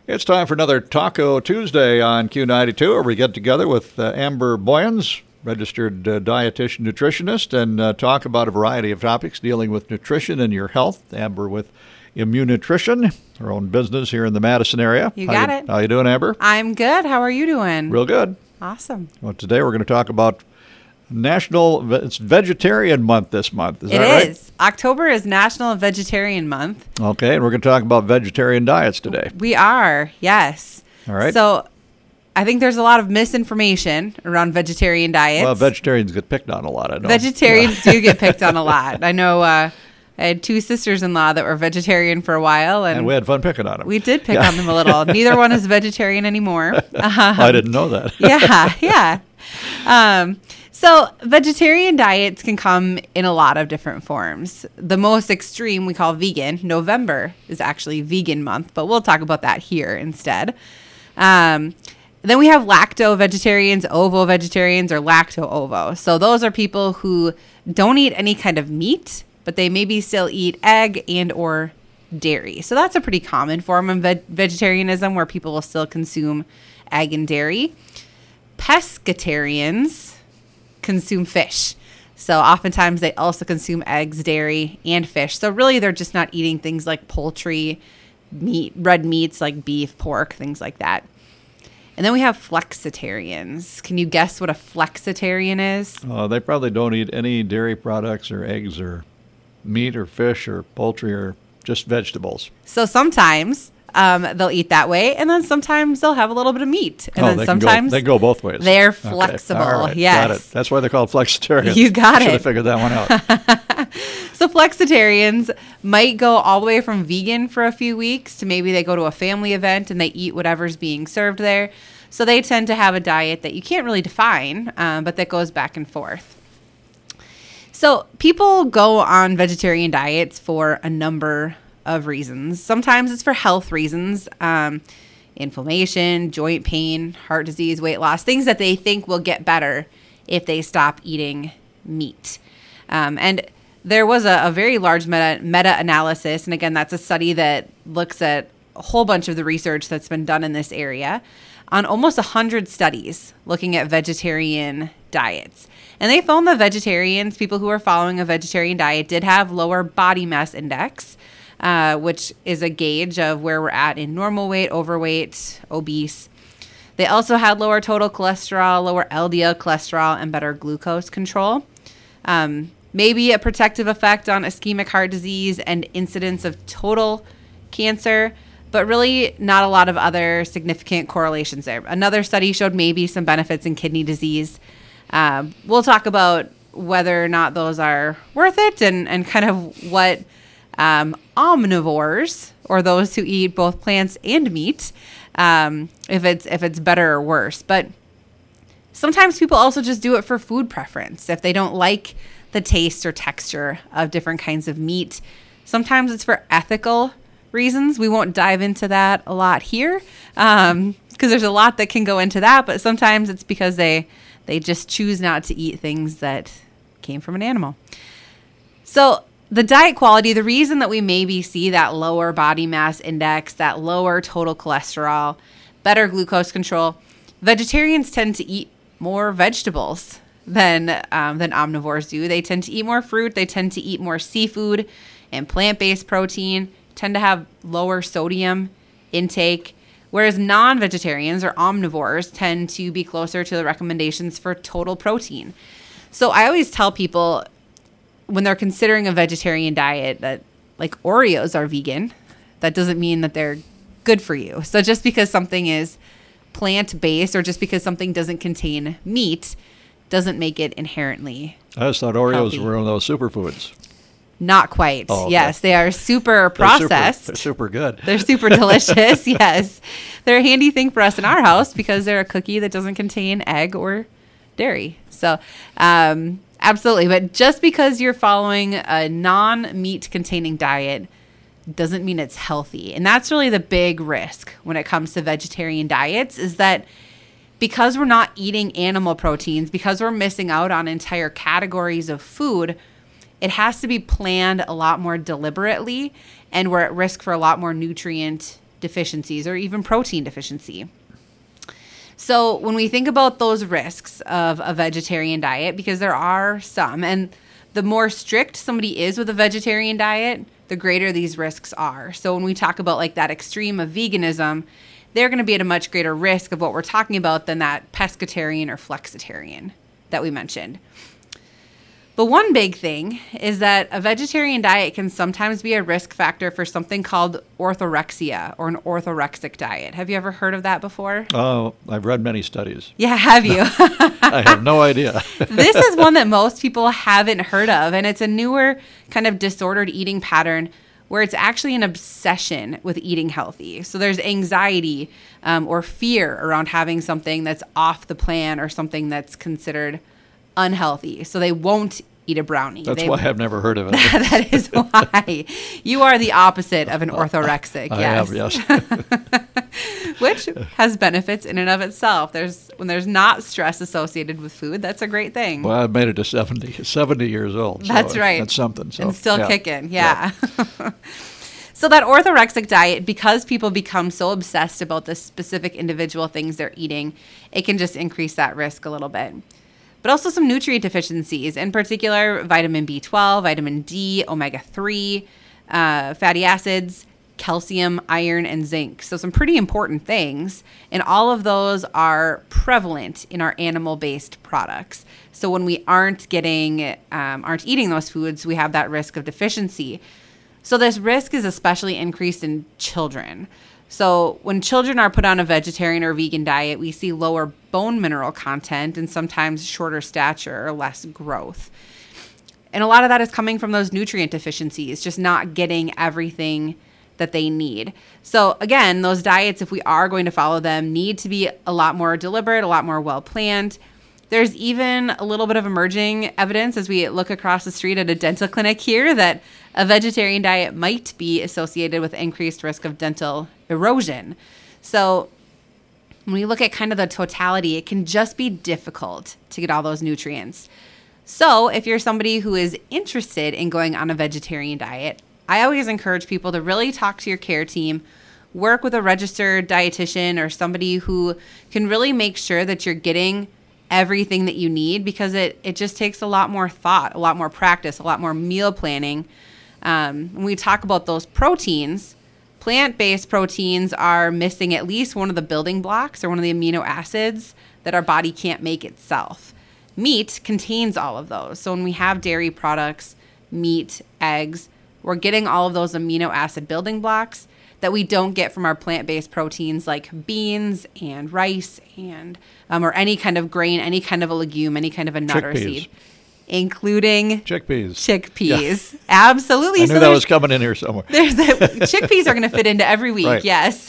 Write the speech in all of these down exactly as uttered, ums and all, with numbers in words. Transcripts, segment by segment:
It's time for another Taco Tuesday on Q ninety-two, where we get together with uh, Amber Boyens, registered uh, dietitian nutritionist, and uh, talk about a variety of topics dealing with nutrition and your health. Amber with Immune Nutrition, her own business here in the Madison area. You how got you, it. How you doing, Amber? I'm good. How are you doing? Real good. Awesome. Well, today we're going to talk about National it's Vegetarian Month this month. Is It that right? is. October is National Vegetarian Month. Okay, and we're going to talk about vegetarian diets today. We are, yes. All right. So I think there's a lot of misinformation around vegetarian diets. Well, vegetarians get picked on a lot, I know. Vegetarians do get picked on a lot. I know uh, I had two sisters-in-law that were vegetarian for a while. And, And we had fun picking on them. we did pick Yeah. on them a little. Neither one is vegetarian anymore. I didn't know that. yeah, yeah. Um, so vegetarian diets can come in a lot of different forms. The most extreme we call vegan. November is actually vegan month, but we'll talk about that here instead. Um, then we have lacto-vegetarians, ovo-vegetarians, or lacto-ovo. So those are people who don't eat any kind of meat, but they maybe still eat egg and or dairy. So that's a pretty common form of ve- vegetarianism where people will still consume egg and dairy. Pescatarians consume fish. So oftentimes they also consume eggs, dairy, and fish. So really they're just not eating things like poultry, meat, red meats like beef, pork, things like that. And then we have flexitarians. Can you guess what a flexitarian is? Uh, they probably don't eat any dairy products or eggs or meat or fish or poultry or just vegetables. So sometimes um, they'll eat that way, and then sometimes they'll have a little bit of meat. And oh, then they sometimes can go, they go both ways. they're Okay. flexible. All right. Yes. Got it. That's why they're called flexitarians. You got Should it. have figured that one out. So flexitarians might go all the way from vegan for a few weeks to maybe they go to a family event and they eat whatever's being served there. So they tend to have a diet that you can't really define, um, but that goes back and forth. So people go on vegetarian diets for a number of reasons. Sometimes it's for health reasons, um, inflammation, joint pain, heart disease, weight loss, things that they think will get better if they stop eating meat. Um, and there was a, a very large meta, meta-analysis, and again, that's a study that looks at a whole bunch of the research that's been done in this area on almost one hundred studies looking at vegetarian diets. And they found that vegetarians, people who are following a vegetarian diet, did have lower body mass index, uh, which is a gauge of where we're at in normal weight, overweight, obese. They also had lower total cholesterol, lower L D L cholesterol, and better glucose control. Um, maybe a protective effect on ischemic heart disease and incidence of total cancer, but really not a lot of other significant correlations there. Another study showed maybe some benefits in kidney disease. Uh, we'll talk about whether or not those are worth it and, and kind of what um, omnivores, or those who eat both plants and meat, um, if it's if it's better or worse. But sometimes people also just do it for food preference. If they don't like the taste or texture of different kinds of meat, sometimes it's for ethical reasons. We won't dive into that a lot here um, because there's a lot that can go into that. But sometimes it's because they they just choose not to eat things that came from an animal. So the diet quality, the reason that we maybe see that lower body mass index, that lower total cholesterol, better glucose control, vegetarians tend to eat more vegetables than um, than omnivores do. They tend to eat more fruit. They tend to eat more seafood and plant-based protein, tend to have lower sodium intake, whereas non-vegetarians or omnivores tend to be closer to the recommendations for total protein. So I always tell people when they're considering a vegetarian diet that, like, Oreos are vegan. That doesn't mean that they're good for you. So just because something is plant-based or just because something doesn't contain meat doesn't make it inherently I just thought Oreos healthy. were one of those superfoods. Not quite. Oh, okay. Yes, they are super They're super- processed. They're super good. They're super delicious. Yes. They're a handy thing for us in our house because they're a cookie that doesn't contain egg or dairy. So, um, absolutely. But just because you're following a non-meat containing diet doesn't mean it's healthy. And that's really the big risk when it comes to vegetarian diets, is that because we're not eating animal proteins, because we're missing out on entire categories of food, it has to be planned a lot more deliberately, and we're at risk for a lot more nutrient deficiencies or even protein deficiency. So when we think about those risks of a vegetarian diet, because there are some, and the more strict somebody is with a vegetarian diet, the greater these risks are. So when we talk about like that extreme of veganism, they're going to be at a much greater risk of what we're talking about than that pescatarian or flexitarian that we mentioned. But one big thing is that a vegetarian diet can sometimes be a risk factor for something called orthorexia or an orthorexic diet. Have you ever heard of that before? Oh, I've read many studies. Yeah, have you? I have no idea. This is one that most people haven't heard of, and it's a newer kind of disordered eating pattern where it's actually an obsession with eating healthy. So there's anxiety um, or fear around having something that's off the plan or something that's considered unhealthy. So they won't eat a brownie. That's they, why I've never heard of it. That is why. You are the opposite of an orthorexic. I yes. have, yes. Which has benefits in and of itself. There's when there's not stress associated with food, that's a great thing. Well, I've made it to seventy, seventy years old. So that's right. That's something. So, and still yeah. kicking. Yeah. yeah. So that orthorexic diet, because people become so obsessed about the specific individual things they're eating, it can just increase that risk a little bit. But also some nutrient deficiencies, in particular vitamin B twelve, vitamin D, omega three, uh, fatty acids, calcium, iron, and zinc. So some pretty important things. And all of those are prevalent in our animal-based products. So when we aren't getting, um, aren't eating those foods, we have that risk of deficiency. So this risk is especially increased in children. So when children are put on a vegetarian or vegan diet, we see lower bone mineral content and sometimes shorter stature or less growth. And a lot of that is coming from those nutrient deficiencies, just not getting everything that they need. So again, those diets, if we are going to follow them, need to be a lot more deliberate, a lot more well-planned. There's even a little bit of emerging evidence as we look across the street at a dental clinic here that a vegetarian diet might be associated with increased risk of dental erosion. So when we look at kind of the totality, it can just be difficult to get all those nutrients. So if you're somebody who is interested in going on a vegetarian diet, I always encourage people to really talk to your care team, work with a registered dietitian or somebody who can really make sure that you're getting everything that you need, because it, it just takes a lot more thought, a lot more practice, a lot more meal planning. Um, when we talk about those proteins, plant-based proteins are missing at least one of the building blocks or one of the amino acids that our body can't make itself. Meat contains all of those. So when we have dairy products, meat, eggs, we're getting all of those amino acid building blocks that we don't get from our plant-based proteins like beans and rice and um, or any kind of grain, any kind of a legume, any kind of a nut Chickpeas. or seed, including Chickpeas. Chickpeas. Yeah. Absolutely. I knew so that there's- was coming in here somewhere. There's a, chickpeas are going to fit into every week. Right. Yes.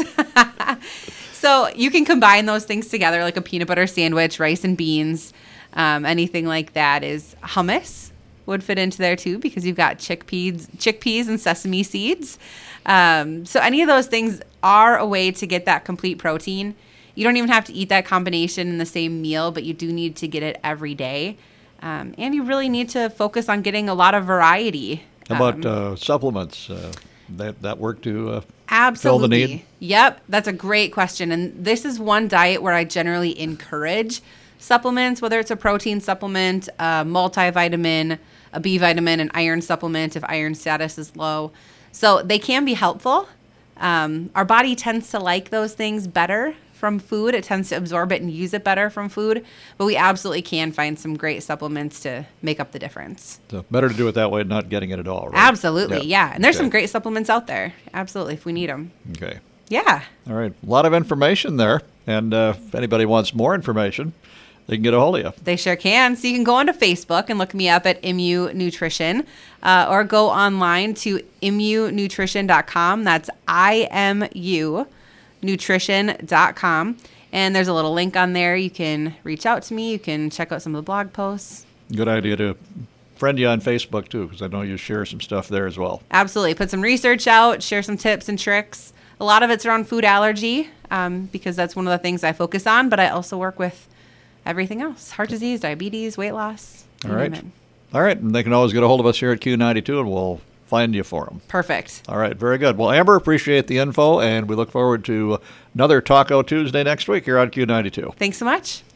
So you can combine those things together like a peanut butter sandwich, rice and beans, um, anything like that. Is hummus would fit into there too, because you've got chickpeas, chickpeas and sesame seeds. Um, so any of those things are a way to get that complete protein. You don't even have to eat that combination in the same meal, but you do need to get it every day. Um, and you really need to focus on getting a lot of variety. How about Um, uh, supplements? Uh, that that work to uh, Absolutely. fill the need? Yep, that's a great question. And this is one diet where I generally encourage supplements, whether it's a protein supplement, a multivitamin, a B vitamin, an iron supplement if iron status is low. So they can be helpful. Um, our body tends to like those things better from food. It tends to absorb it and use it better from food. But we absolutely can find some great supplements to make up the difference. So better to do it that way, not getting it at all, right? Absolutely, Yeah. yeah. And there's Okay. some great supplements out there. Absolutely, if we need them. Okay. Yeah. All right. A lot of information there. And uh, if anybody wants more information, they can get a hold of you. They sure can. So you can go onto Facebook and look me up at Imu Nutrition, uh, or go online to imu nutrition dot com. That's I M U nutrition dot com. And there's a little link on there. You can reach out to me. You can check out some of the blog posts. Good idea to friend you on Facebook, too, because I know you share some stuff there as well. Absolutely. Put some research out, share some tips and tricks. A lot of it's around food allergy, um, because that's one of the things I focus on, but I also work with everything else: heart disease, diabetes, weight loss. All you right. name it. All right. And they can always get a hold of us here at Q ninety-two, and we'll find you for them. Perfect. All right, very good. Well, Amber, appreciate the info, and we look forward to another Taco Tuesday next week here on Q ninety-two. Thanks so much.